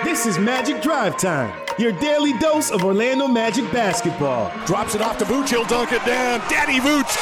This is Magic Drive Time, your daily dose of Orlando Magic basketball. Drops it off to Vooch, he'll dunk it down. Daddy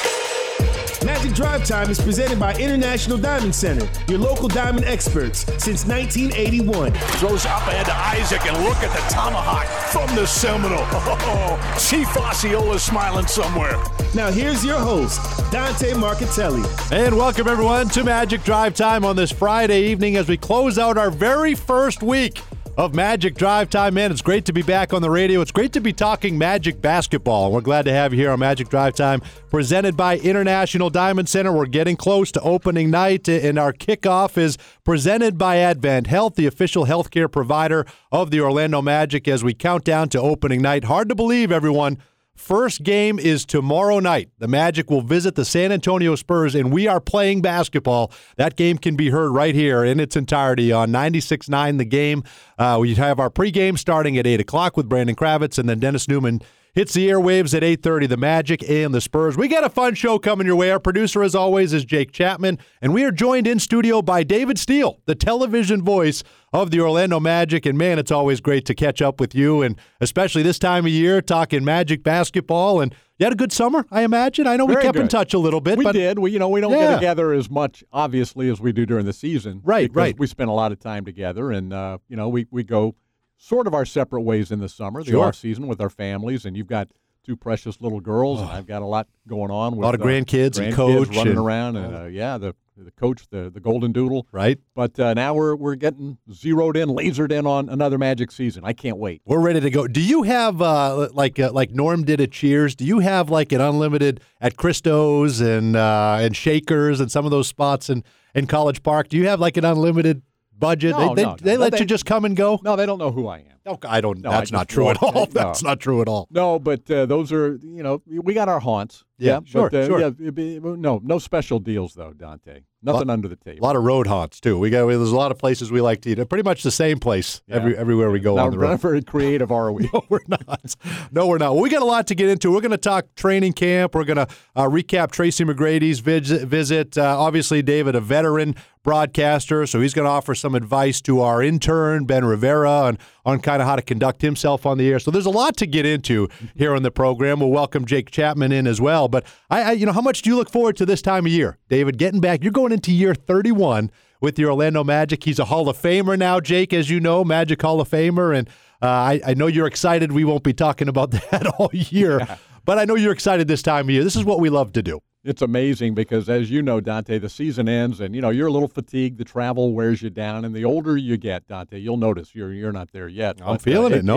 Vooch! Magic Drive Time is presented by International Diamond Center, your local diamond experts since 1981. Throws up ahead to Isaac, and look at the tomahawk from the Seminole. Oh, Chief Osceola's smiling somewhere. Now here's your host, Dante Marchitelli. And welcome everyone to Magic Drive Time on this Friday evening as we close out our very first week of Magic Drive Time. Man, it's great to be back on the radio. It's great to be talking Magic basketball. We're glad to have you here on Magic Drive Time, presented by International Diamond Center. We're getting close to opening night, and our kickoff is presented by Advent Health, the official healthcare provider of the Orlando Magic, as we count down to opening night. Hard to believe, everyone. First game is tomorrow night. The Magic will visit the San Antonio Spurs, and we are playing basketball. That game can be heard right here in its entirety on 96.9 The Game. We have our pregame starting at 8 o'clock with Brandon Kravitz, and then Dennis Newman hits the airwaves at 8:30, the Magic and the Spurs. We got a fun show coming your way. Our producer, as always, is Jake Chapman, and we are joined in studio by David Steele, the television voice of the Orlando Magic. And, man, it's always great to catch up with you, and especially this time of year, talking Magic basketball. And you had a good summer, I imagine. I know we kept in touch a little bit. We did. We don't get together as much, obviously, as we do during the season. Right. We spend a lot of time together, and, we go sort of our separate ways in the summer, the off season with our families, and you've got two precious little girls, and I've got a lot going on with a lot of grandkids and coach running around, and the coach, the Golden Doodle, right? But now we're getting lasered in on another Magic season. I can't wait. We're ready to go. Do you have like Norm did at Cheers? Do you have like an unlimited at Christo's and Shakers and some of those spots in College Park? Do you have like an unlimited budget? No, they let you just come and go? No, they don't know who I am. Okay, I don't. No, that's not true at all. That's not true at all. No, but those are, we got our haunts. Yeah, sure. No special deals though, Dante. Nothing under the table. A lot of road haunts too. There's a lot of places we like to eat. Pretty much the same place everywhere we go on the road. Not very creative, are we? No, we're not. Well, we got a lot to get into. We're going to talk training camp. We're going to recap Tracy McGrady's visit. Obviously, David, a veteran broadcaster, so he's going to offer some advice to our intern, Ben Rivera, on kind of how to conduct himself on the air. So there's a lot to get into here on the program. We'll welcome Jake Chapman in as well. But how much do you look forward to this time of year, David? Getting back, you're going into year 31 with the Orlando Magic. He's a Hall of Famer now, Jake, as you know, Magic Hall of Famer. And I know you're excited. We won't be talking about that all year, but I know you're excited this time of year. This is what we love to do. It's amazing because, as you know, Dante, the season ends and, you're a little fatigued. The travel wears you down. And the older you get, Dante, you'll notice you're not there yet. I'm feeling it.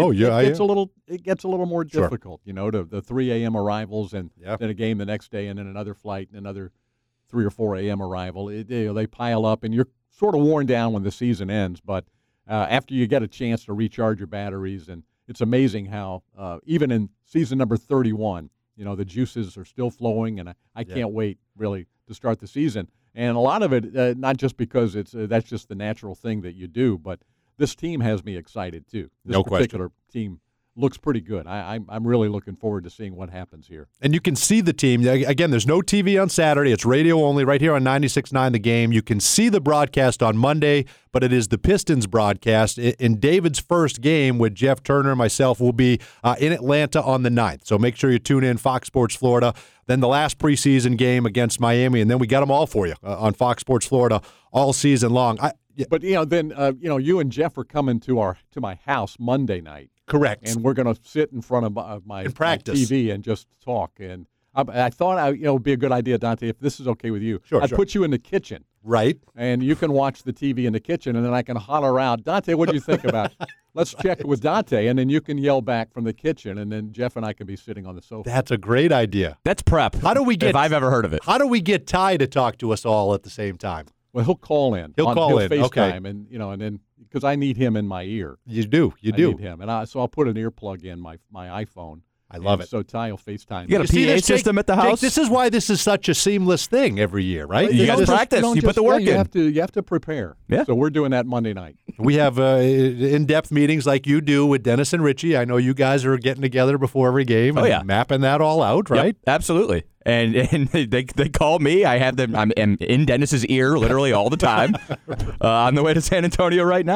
It gets a little more difficult, to the 3 a.m. arrivals and then a game the next day and then another flight and another 3 or 4 a.m. arrival. They pile up and you're sort of worn down when the season ends. But after you get a chance to recharge your batteries, and it's amazing how even in season number 31, the juices are still flowing, and I can't wait, really, to start the season. And a lot of it, not just because that's just the natural thing that you do, but this team has me excited, too. This particular team looks pretty good. I'm really looking forward to seeing what happens here. And you can see the team. Again, there's no TV on Saturday. It's radio only right here on 96.9 The Game. You can see the broadcast on Monday, but it is the Pistons broadcast. In David's first game with Jeff Turner and myself will be in Atlanta on the 9th. So make sure you tune in, Fox Sports Florida. Then the last preseason game against Miami, and then we got them all for you on Fox Sports Florida all season long. But, then you and Jeff are coming to my house Monday night. Correct. And we're going to sit in front of my TV and just talk. And I thought it would be a good idea, Dante, if this is okay with you. Sure, I'd put you in the kitchen. Right. And you can watch the TV in the kitchen, and then I can holler out, Dante, what do you think about it? Let's check with Dante, and then you can yell back from the kitchen, and then Jeff and I can be sitting on the sofa. That's a great idea. That's prep. How do we get? If I've ever heard of it. How do we get Ty to talk to us all at the same time? Well, he'll call in. He'll FaceTime, okay. And and then because I need him in my ear. You do. I need him, and so I'll put an earplug in my iPhone. I love it. So Ty will FaceTime. You got a PA system at the house? Jake, this is why this is such a seamless thing every year, right? You guys practice. You put the work in. You have to prepare. Yeah. So we're doing that Monday night. We have in-depth meetings like you do with Dennis and Richie. I know you guys are getting together before every game and mapping that all out, right? Yep, absolutely. And they call me. I have them. I'm in Dennis's ear literally all the time on the way to San Antonio right now.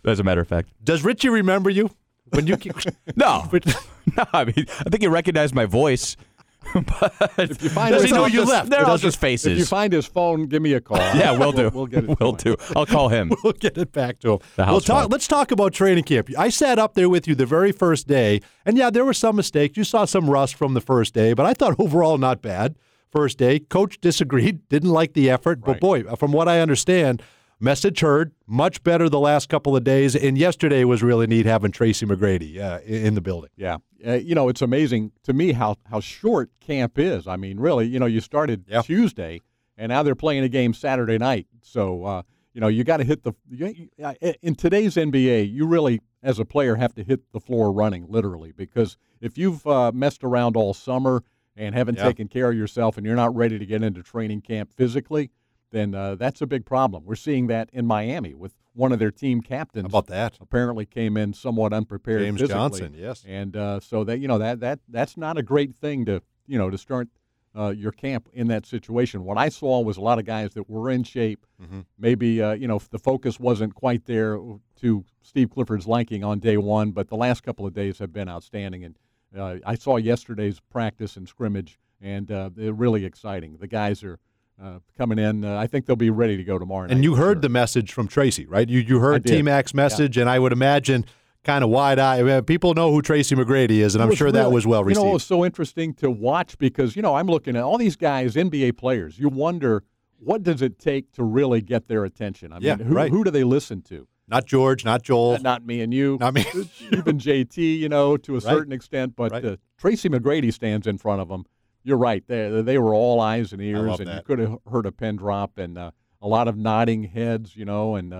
as a matter of fact. Does Richie remember you? When you No. No, I mean, I think he recognized my voice. But if you find does he know you left? They're all just faces. If you find his phone, give me a call. Yeah, we'll do. We'll get it. We'll do. I'll call him. We'll get it back to him. Phone. Let's talk about training camp. I sat up there with you the very first day, and yeah, there were some mistakes. You saw some rust from the first day, but I thought overall not bad. First day, coach disagreed, didn't like the effort, but boy, from what I understand, message heard, much better the last couple of days, and yesterday was really neat having Tracy McGrady in the building. Yeah. It's amazing to me how short camp is. I mean, really, you started Tuesday, and now they're playing a game Saturday night. So, you got to hit in today's NBA, you really, as a player, have to hit the floor running, literally, because if you've messed around all summer and haven't taken care of yourself and you're not ready to get into training camp physically, then that's a big problem. We're seeing that in Miami with one of their team captains. How about that? Apparently came in somewhat unprepared James physically. Johnson, yes. And so that that's not a great thing to start your camp in that situation. What I saw was a lot of guys that were in shape. Mm-hmm. Maybe the focus wasn't quite there to Steve Clifford's liking on day one, but the last couple of days have been outstanding. And I saw yesterday's practice and scrimmage, and they're really exciting. The guys are coming in. I think they'll be ready to go tomorrow night. And you heard the message from Tracy, right? You heard T-Mac's message, and I would imagine kind of wide-eyed. People know who Tracy McGrady is, and I'm sure that was well received. It was so interesting to watch because, I'm looking at all these guys, NBA players. You wonder, what does it take to really get their attention? I mean, who do they listen to? Not George, not Joel. Not me and you. Not me. Even JT, to a certain extent. But Tracy McGrady stands in front of them. You're right. They were all eyes and ears, and you could have heard a pin drop and a lot of nodding heads, he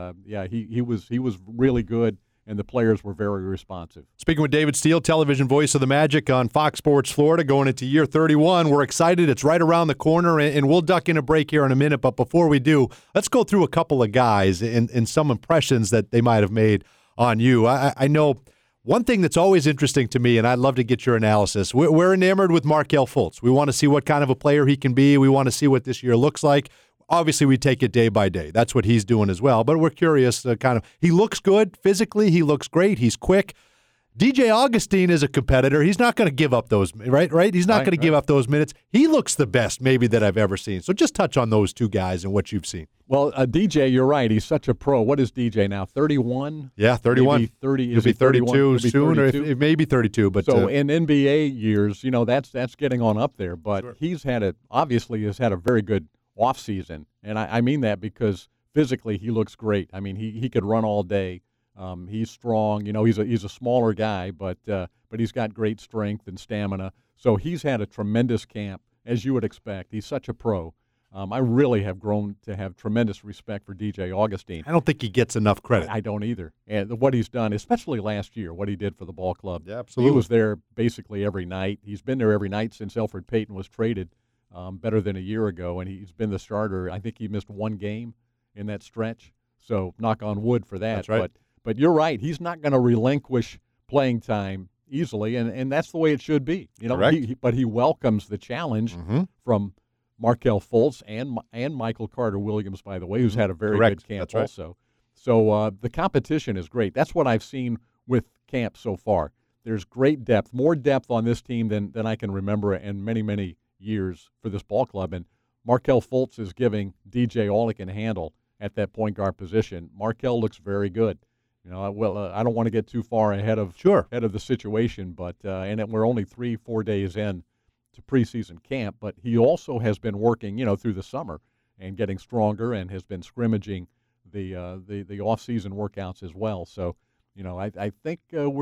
was really good, and the players were very responsive. Speaking with David Steele, television voice of the Magic on Fox Sports Florida, going into year 31. We're excited. It's right around the corner, and we'll duck in a break here in a minute. But before we do, let's go through a couple of guys and some impressions that they might have made on you. I know one thing that's always interesting to me, and I'd love to get your analysis, we're enamored with Markelle Fultz. We want to see what kind of a player he can be. We want to see what this year looks like. Obviously, we take it day by day. That's what he's doing as well. But we're curious, he looks good physically. He looks great. He's quick. DJ Augustin is a competitor. He's not going to give up those, right? He's not going to give up those minutes. He looks the best maybe that I've ever seen. So just touch on those two guys and what you've seen. Well, DJ, you're right. He's such a pro. What is DJ now, 31? Yeah, 31. Maybe 30. He'll be 32 soon, or it may be 32. But so in NBA years, that's getting on up there. But he's obviously has had a very good offseason. And I mean that because physically he looks great. I mean, he could run all day. He's strong. He's a smaller guy, but he's got great strength and stamina. So he's had a tremendous camp, as you would expect. He's such a pro. I really have grown to have tremendous respect for DJ Augustin. I don't think he gets enough credit. I don't either. And what he's done, especially last year, what he did for the ball club. Yeah, absolutely. He was there basically every night. He's been there every night since Elfrid Payton was traded better than a year ago, and he's been the starter. I think he missed one game in that stretch. So knock on wood for that. That's right. But you're right. He's not going to relinquish playing time easily, and that's the way it should be. But he welcomes the challenge from Markelle Fultz and Michael Carter-Williams, by the way, who's had a very good camp also. So the competition is great. That's what I've seen with camp so far. There's great depth, more depth on this team than I can remember in many, many years for this ball club. And Markelle Fultz is giving DJ all he can handle at that point guard position. Markelle looks very good. I don't want to get too far ahead of the situation, but and we're only 3-4 days in to preseason camp. But he also has been working, through the summer and getting stronger, and has been scrimmaging the off-season workouts as well. So, I think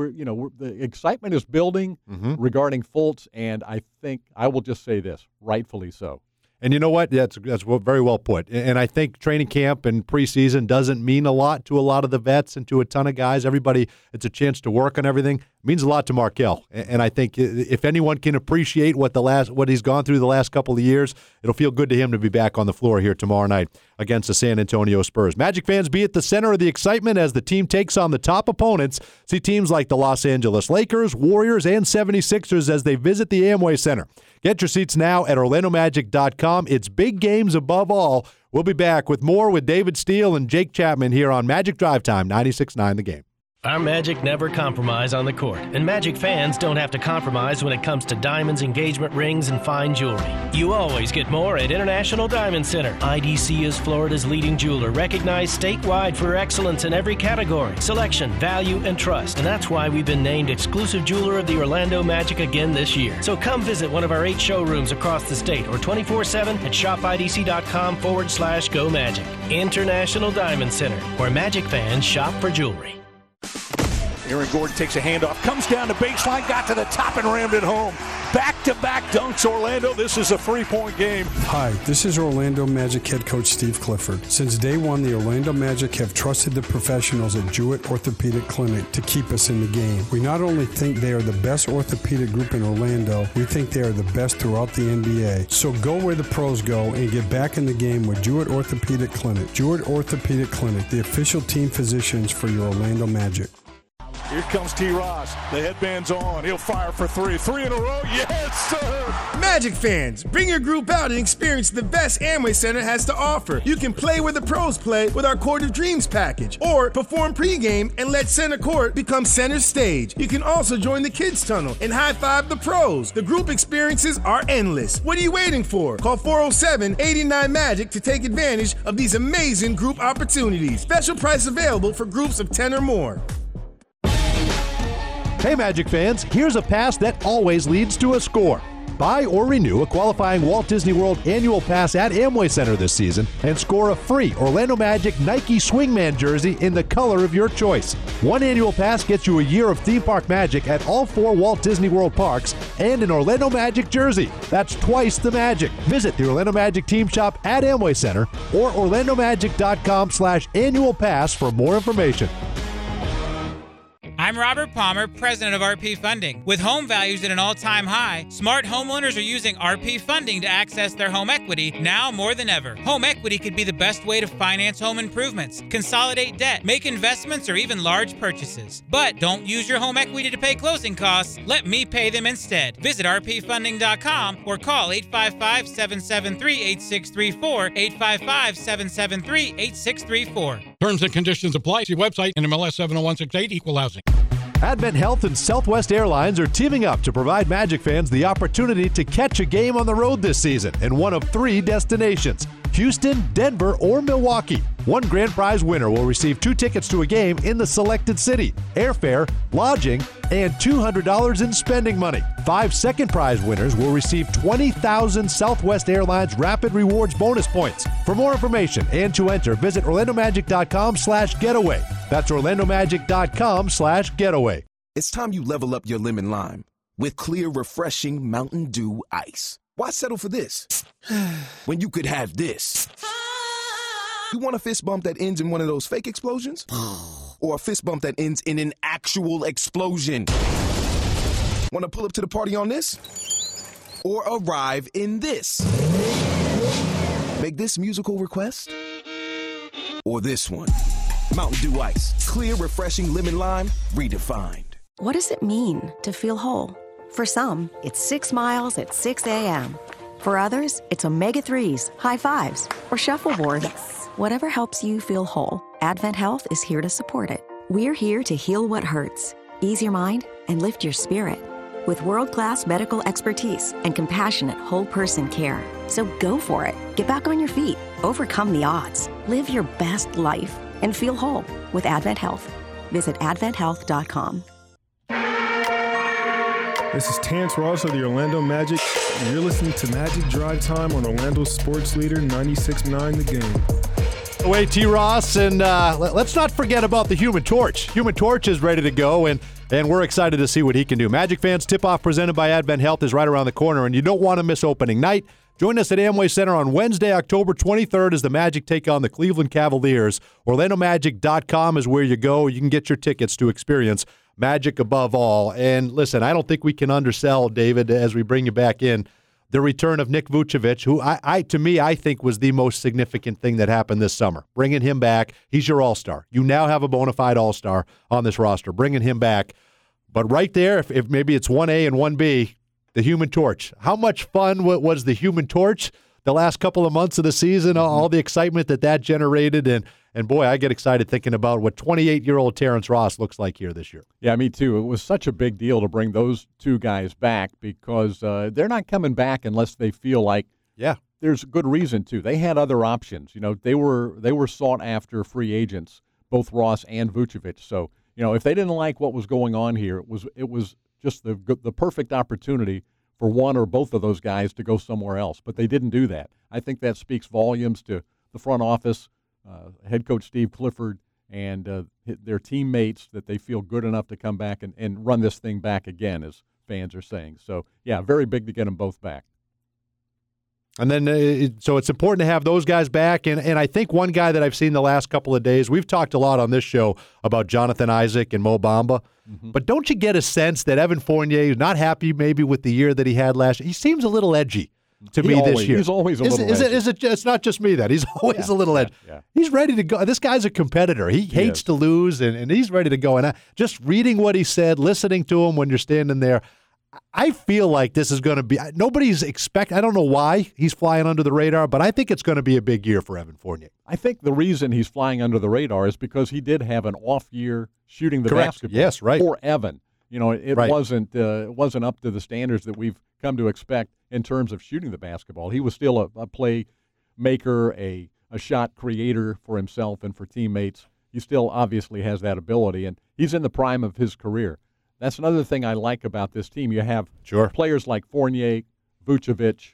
the excitement is building regarding Fultz, and I think I will just say this, rightfully so. And you know what? That's very well put. And I think training camp and preseason doesn't mean a lot to a lot of the vets and to a ton of guys. Everybody, it's a chance to work on everything. It means a lot to Markelle. And I think if anyone can appreciate what he's gone through the last couple of years, it'll feel good to him to be back on the floor here tomorrow night against the San Antonio Spurs. Magic fans, be at the center of the excitement as the team takes on the top opponents. See teams like the Los Angeles Lakers, Warriors, and 76ers as they visit the Amway Center. Get your seats now at OrlandoMagic.com. It's big games above all We'll be back with more with David Steele and Jake Chapman here on Magic Drive Time, 96.9 The Game. Our Magic never compromise on the court, and Magic fans don't have to compromise when it comes to diamonds, engagement rings, and fine jewelry. You always get more at International Diamond Center. IDC is Florida's leading jeweler, recognized statewide for excellence in every category, selection, value, and trust. And that's why we've been named exclusive jeweler of the Orlando Magic again this year. So come visit one of our 8 showrooms across the state or 24/7 at shopidc.com/go magic. International Diamond Center, where Magic fans shop for jewelry. Aaron Gordon takes a handoff, comes down the baseline, got to the top and rammed it home. Back-to-back dunks, Orlando. This is a 3-point game. Hi, this is Orlando Magic head coach Steve Clifford. Since day one, the Orlando Magic have trusted the professionals at Jewett Orthopedic Clinic to keep us in the game. We not only think they are the best orthopedic group in Orlando, we think they are the best throughout the NBA. So go where the pros go and get back in the game with Jewett Orthopedic Clinic. Jewett Orthopedic Clinic, the official team physicians for your Orlando Magic. Here comes T. Ross. The headband's on. He'll fire for 3. 3 in a row. Yes, sir. Magic fans, bring your group out and experience the best Amway Center has to offer. You can play where the pros play with our Court of Dreams package, or perform pregame and let center court become center stage. You can also join the kids tunnel and high-five the pros. The group experiences are endless. What are you waiting for? Call 407-89-MAGIC to take advantage of these amazing group opportunities. Special price available for groups of 10 or more. Hey Magic fans, here's a pass that always leads to a score. Buy or renew a qualifying Walt Disney World annual pass at Amway Center this season and score a free Orlando Magic Nike Swingman jersey in the color of your choice. One annual pass gets you a year of theme park magic at all 4 Walt Disney World parks and an Orlando Magic jersey. That's twice the magic. Visit the Orlando Magic team shop at Amway Center or orlandomagic.com/annual pass for more information. I'm Robert Palmer, president of RP Funding. With home values at an all-time high, smart homeowners are using RP Funding to access their home equity now more than ever. Home equity could be the best way to finance home improvements, consolidate debt, make investments, or even large purchases. But don't use your home equity to pay closing costs. Let me pay them instead. Visit rpfunding.com or call 855-773-8634, 855-773-8634. Terms and conditions apply. See website and MLS 70168 Equal Housing. Advent Health and Southwest Airlines are teaming up to provide Magic fans the opportunity to catch a game on the road this season in one of 3 destinations: Houston, Denver, or Milwaukee. One grand prize winner will receive 2 tickets to a game in the selected city, airfare, lodging, and $200 in spending money. 5 second prize winners will receive 20,000 Southwest Airlines Rapid Rewards bonus points. For more information and to enter, visit orlandomagic.com/getaway. That's orlandomagic.com/getaway. It's time you level up your lemon lime with clear, refreshing Mountain Dew Ice. Why settle for this when you could have this? You want a fist bump that ends in one of those fake explosions? Or a fist bump that ends in an actual explosion? Want to pull up to the party on this? Or arrive in this? Make this musical request? Or this one? Mountain Dew Ice. Clear, refreshing lemon lime, redefined. What does it mean to feel whole? For some, it's 6 miles at 6 a.m. For others, it's omega-3s, high fives, or shuffleboard. Yes. Whatever helps you feel whole, Advent Health is here to support it. We're here to heal what hurts, ease your mind, and lift your spirit with world-class medical expertise and compassionate whole-person care. So go for it. Get back on your feet. Overcome the odds. Live your best life and feel whole with Advent Health. Visit adventhealth.com. This is Terrence Ross of the Orlando Magic, and you're listening to Magic Drive Time on Orlando Sports Leader 96.9 The Game. Away T. Ross, and let's not forget about the Human Torch. Human Torch is ready to go, and we're excited to see what he can do. Magic fans, tip-off presented by Advent Health is right around the corner, and you don't want to miss opening night. Join us at Amway Center on Wednesday, October 23rd as the Magic take on the Cleveland Cavaliers. OrlandoMagic.com is where you go. You can get your tickets to experience Magic above all. And listen, I don't think we can undersell, David, as we bring you back in, the return of Nick Vucevic, who I think was the most significant thing that happened this summer. Bringing him back, he's your all-star. You now have a bona fide all-star on this roster. Bringing him back. But right there, if maybe it's 1A and 1B, the Human Torch. How much fun was the Human Torch? the last couple of months of the season, all the excitement that generated. And boy, I get excited thinking about what 28-year-old Terrence Ross looks like here this year. Yeah, me too. It was such a big deal to bring those two guys back because they're not coming back unless they feel like there's good reason to. They had other options. They were sought after free agents, both Ross and Vucevic. So, if they didn't like what was going on here, it was just the perfect opportunity for one or both of those guys to go somewhere else. But they didn't do that. I think that speaks volumes to the front office, head coach Steve Clifford, and their teammates that they feel good enough to come back and run this thing back again, as fans are saying. So, yeah, very big to get them both back. And then, so it's important to have those guys back. And I think one guy that I've seen the last couple of days, we've talked a lot on this show about Jonathan Isaac and Mo Bamba. Mm-hmm. But don't you get a sense that Evan Fournier is not happy maybe with the year that he had last year? He seems a little edgy to me this year. He's always a little edgy. It's not just me that. He's always a little edgy. Yeah. He's ready to go. This guy's a competitor. He hates to lose, and he's ready to go. And just reading what he said, listening to him when you're standing there, I feel like this is going to be – nobody's I don't know why he's flying under the radar, but I think it's going to be a big year for Evan Fournier. I think the reason he's flying under the radar is because he did have an off year shooting the basketball. Yes, right. For Evan. It wasn't up to the standards that we've come to expect in terms of shooting the basketball. He was still a play maker, a shot creator for himself and for teammates. He still obviously has that ability, and he's in the prime of his career. That's another thing I like about this team. You have players like Fournier, Vucevic,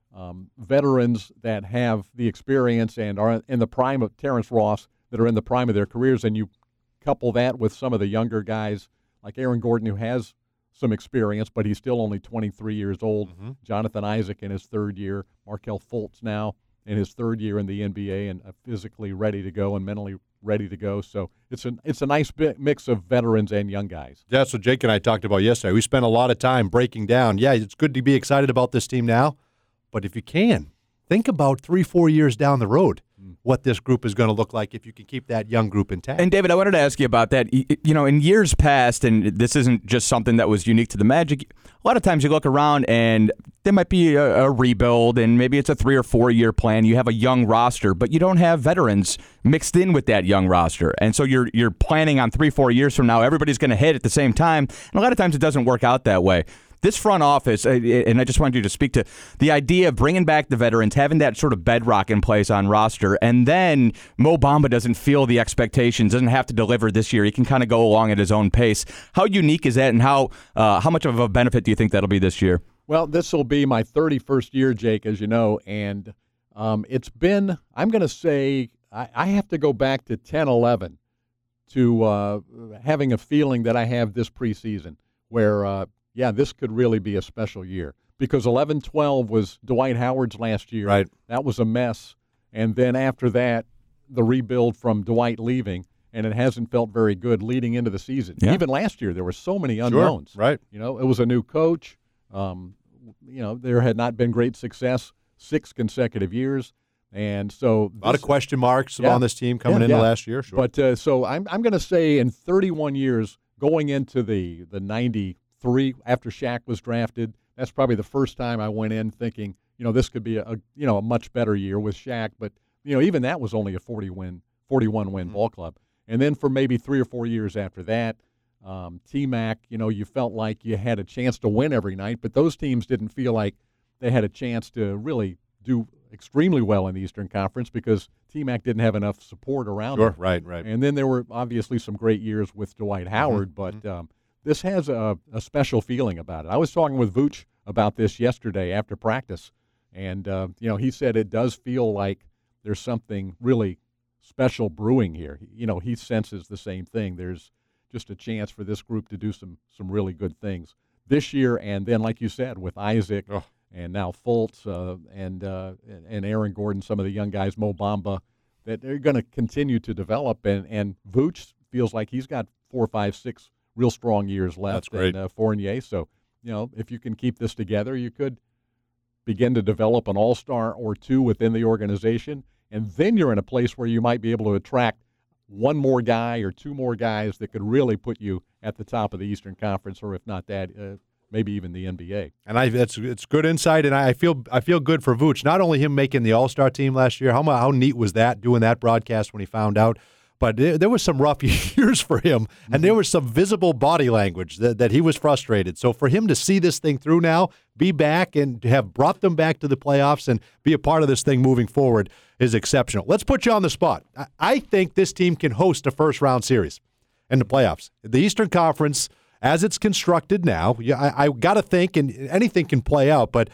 veterans that have the experience and are in the prime of Terrence Ross, that are in the prime of their careers, and you couple that with some of the younger guys like Aaron Gordon, who has some experience, but he's still only 23 years old. Mm-hmm. Jonathan Isaac in his third year. Markelle Fultz now in his third year in the NBA and physically ready to go and mentally ready to go. So it's a nice mix of veterans and young guys. That's what Jake and I talked about yesterday. We spent a lot of time breaking down. Yeah, it's good to be excited about this team now, but if you can, think about 3-4 years down the road what this group is going to look like if you can keep that young group intact. And, David, I wanted to ask you about that. In years past, and this isn't just something that was unique to the Magic, a lot of times you look around and there might be a rebuild, and maybe it's a 3 or 4 year plan. You have a young roster, but you don't have veterans mixed in with that young roster. And so you're planning on 3-4 years from now, everybody's going to hit at the same time. And a lot of times it doesn't work out that way. This front office, and I just wanted you to speak to the idea of bringing back the veterans, having that sort of bedrock in place on roster, and then Mo Bamba doesn't feel the expectations, doesn't have to deliver this year. He can kind of go along at his own pace. How unique is that, and how much of a benefit do you think that'll be this year? Well, this will be my 31st year, Jake, as you know, and it's been, I'm going to say, I have to go back to 10-11 to having a feeling that I have this preseason where this could really be a special year, because 11-12 was Dwight Howard's last year. Right. That was a mess. And then after that, the rebuild from Dwight leaving, and it hasn't felt very good leading into the season. Yeah. Even last year, there were so many unknowns. Sure. Right. It was a new coach. There had not been great success 6 consecutive years. And so a lot of question marks on this team coming into last year. Sure. But so I'm going to say in 31 years, going into the 93 after Shaq was drafted, that's probably the first time I went in thinking, this could be a much better year with Shaq. But even that was only a 41 win ball club. And then for maybe 3 or 4 years after that, T-Mac, you felt like you had a chance to win every night, but those teams didn't feel like they had a chance to really do extremely well in the Eastern Conference because T-Mac didn't have enough support around him. Right. And then there were obviously some great years with Dwight Howard, but this has a special feeling about it. I was talking with Vooch about this yesterday after practice, and he said it does feel like there's something really special brewing here. He senses the same thing. There's just a chance for this group to do some really good things this year, and then, like you said, with Isaac and now Fultz and Aaron Gordon, some of the young guys, Mo Bamba, that they're going to continue to develop, and Vooch feels like he's got 4, 5, 6 real strong years left. That's great. And Fournier. So, if you can keep this together, you could begin to develop an all-star or two within the organization, and then you're in a place where you might be able to attract one more guy or two more guys that could really put you at the top of the Eastern Conference, or if not that, maybe even the NBA. And it's good insight, and I feel good for Vooch. Not only him making the All-Star team last year, how neat was that, doing that broadcast when he found out, but there was some rough years for him, and there was some visible body language that he was frustrated. So for him to see this thing through now, be back, and to have brought them back to the playoffs and be a part of this thing moving forward is exceptional. Let's put you on the spot. I think this team can host a first-round series in the playoffs. The Eastern Conference, as it's constructed now, I got to think, and anything can play out, but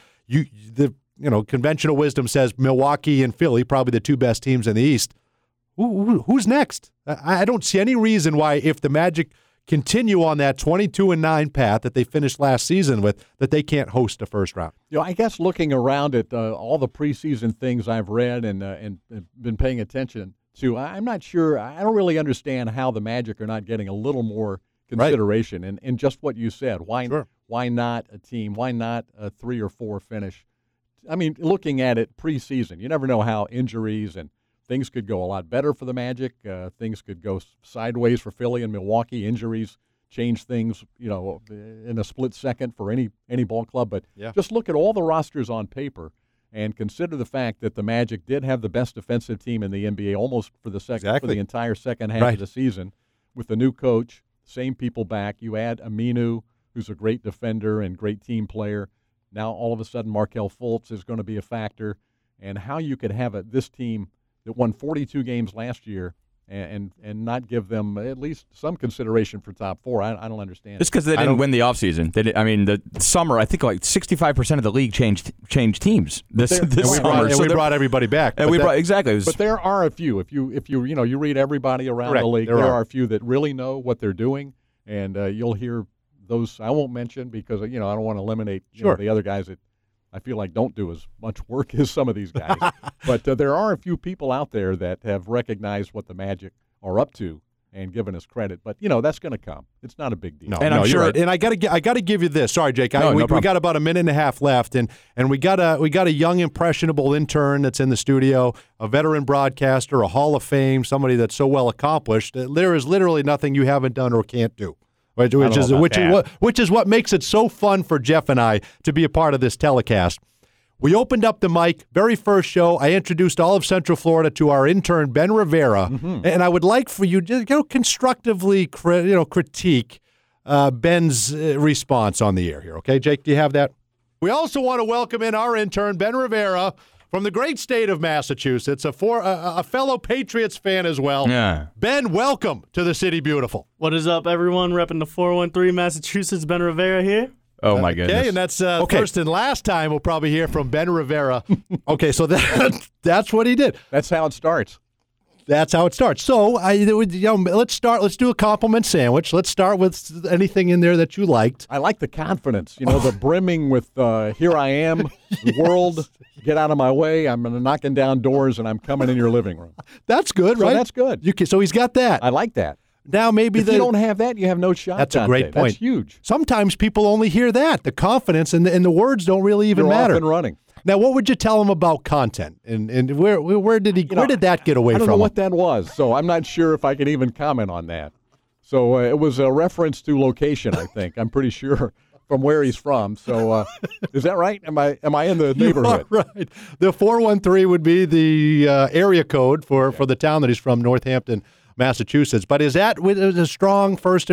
conventional wisdom says Milwaukee and Philly, probably the two best teams in the East. Who's next? I don't see any reason why, if the Magic continue on that 22-9 path that they finished last season with, that they can't host a first round. I guess looking around at all the preseason things I've read and been paying attention to, I'm not sure. I don't really understand how the Magic are not getting a little more consideration. Right. And just what you said, why not a team? Why not a 3 or 4 finish? I mean, looking at it preseason, you never know how injuries and things could go a lot better for the Magic. Things could go sideways for Philly and Milwaukee. Injuries change things, in a split second for any ball club. But just look at all the rosters on paper and consider the fact that the Magic did have the best defensive team in the NBA almost for the entire second half of the season with the new coach, same people back. You add Aminu, who's a great defender and great team player. Now all of a sudden Markelle Fultz is going to be a factor. And how you could have this team that won 42 games last year and not give them at least some consideration for top 4. I don't understand. Just because they didn't win the offseason. The summer, I think like 65% of the league changed teams this summer. And we brought everybody back. Exactly. But there are a few. If you read everybody around the league, there are a few that really know what they're doing, and you'll hear those I won't mention because I don't want to eliminate the other guys that I feel like don't do as much work as some of these guys. But there are a few people out there that have recognized what the Magic are up to and given us credit. But, that's going to come. It's not a big deal. I'm sure. Right. And I got to give you this. Sorry, Jake. We got about a minute and a half left, and we got a young, impressionable intern that's in the studio, a veteran broadcaster, a Hall of Fame, somebody that's so well accomplished. There is literally nothing you haven't done or can't do. Which is what makes it so fun for Jeff and I to be a part of this telecast. We opened up the mic, very first show. I introduced all of Central Florida to our intern, Ben Rivera, and I would like for you to constructively critique Ben's response on the air here. Okay, Jake, do you have that? We also want to welcome in our intern, Ben Rivera, from the great state of Massachusetts, a fellow Patriots fan as well. Yeah. Ben, welcome to the City Beautiful. What is up, everyone? Repping the 413 Massachusetts, Ben Rivera here. Oh, my goodness. Okay, and that's first and last time we'll probably hear from Ben Rivera. Okay, so that's what he did. That's how it starts. That's how it starts. So, let's start. Let's do a compliment sandwich. Let's start with anything in there that you liked. I like the confidence. The brimming with "Here I am, world, get out of my way. I'm knocking down doors and I'm coming in your living room." That's good, right? That's good. So he's got that. I like that. Now maybe if you don't have that, you have no shot. That's a great point. That's huge. Sometimes people only hear that. The confidence and the words don't really even matter. Off and running. Now, what would you tell him about content, and where did that get away from? I don't know what that was, so I'm not sure if I can even comment on that. So it was a reference to location, I think. I'm pretty sure from where he's from. So is that right? Am I in the neighborhood? You are right. The 413 would be the area code for the town that he's from, Northampton, Massachusetts. But is that a strong first? I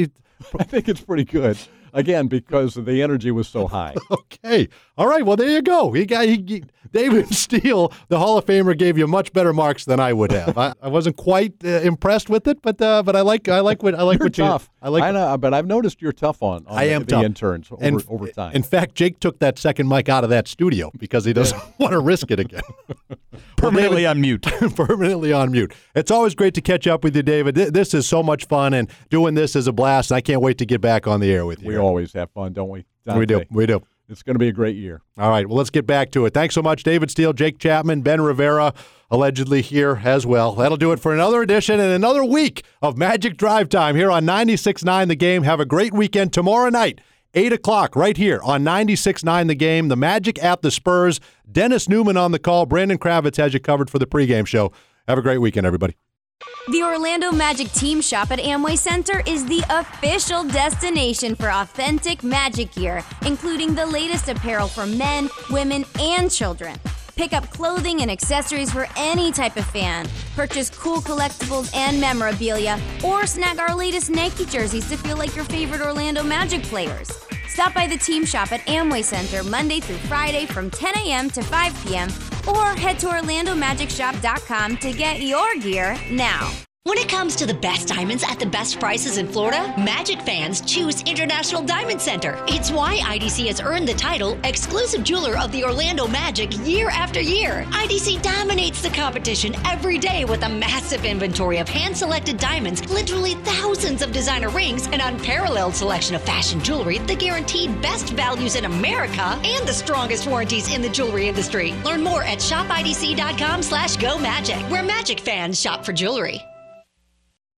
think it's pretty good. Again, because the energy was so high. Okay. All right. Well, there you go. David Steele, the Hall of Famer, gave you much better marks than I would have. I wasn't quite impressed with it, but I like what you're tough. I know, but I've noticed you're tough on the tough. interns over time. In fact, Jake took that second mic out of that studio because he doesn't want to risk it again. Permanently on mute. Permanently on mute. It's always great to catch up with you, David. This is so much fun, and doing this is a blast. And I can't wait to get back on the air with you. We always have fun, don't we, Dante? We do. It's going to be a great year. All right, well, let's get back to it. Thanks so much, David Steele, Jake Chapman, Ben Rivera, allegedly here as well. That'll do it for another edition and another week of Magic Drive Time here on 96.9 The Game. Have a great weekend tomorrow night, 8 o'clock, right here on 96.9 The Game. The Magic at the Spurs. Dennis Newman on the call. Brandon Kravitz has you covered for the pregame show. Have a great weekend, everybody. The Orlando Magic Team Shop at Amway Center is the official destination for authentic Magic gear, including the latest apparel for men, women, and children. Pick up clothing and accessories for any type of fan. Purchase cool collectibles and memorabilia, or snag our latest Nike jerseys to feel like your favorite Orlando Magic players. Stop by the Team Shop at Amway Center Monday through Friday from 10 a.m. to 5 p.m. or head to OrlandoMagicShop.com to get your gear now. When it comes to the best diamonds at the best prices in Florida, Magic fans choose International Diamond Center. It's why IDC has earned the title Exclusive Jeweler of the Orlando Magic year after year. IDC dominates the competition every day with a massive inventory of hand-selected diamonds, literally thousands of designer rings, an unparalleled selection of fashion jewelry, the guaranteed best values in America, and the strongest warranties in the jewelry industry. Learn more at shopidc.com/GoMagic, where Magic fans shop for jewelry.